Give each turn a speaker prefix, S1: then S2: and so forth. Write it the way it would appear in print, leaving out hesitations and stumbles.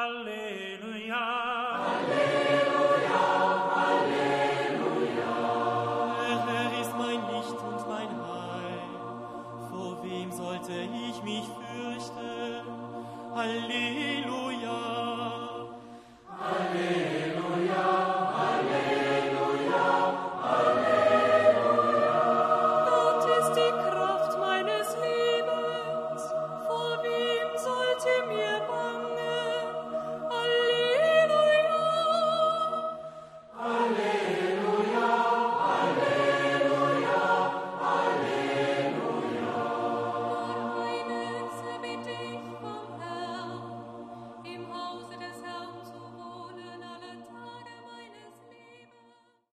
S1: Halleluja.
S2: Halleluja, Halleluja.
S3: Er ist mein Licht und mein Heil. Vor wem sollte ich mich fürchten? Halleluja.